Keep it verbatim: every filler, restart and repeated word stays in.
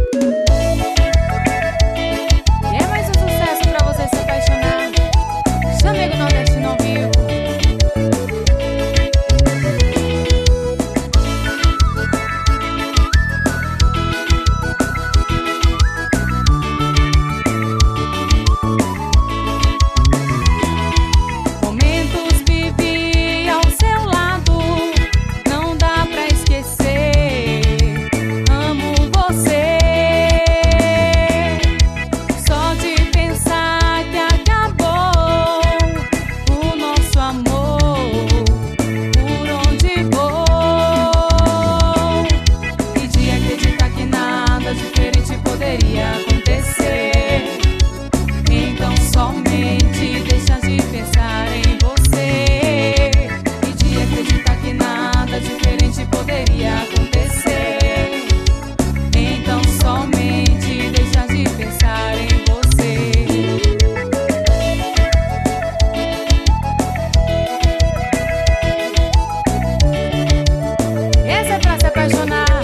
E é mais um sucesso pra você se apaixonar. Chamego Nordestino ao vivo. Momentos vivi ao seu lado, não dá pra esquecer. Amo você. Só de pensar que acabou o nosso amor. Por onde vou? E de acreditar que nada diferente poderia acontecer. Então somente deixa de pensar em você. E de acreditar que nada diferente poderia acontecer. Então somente deixa de pensar em você. Esse é pra se apaixonar.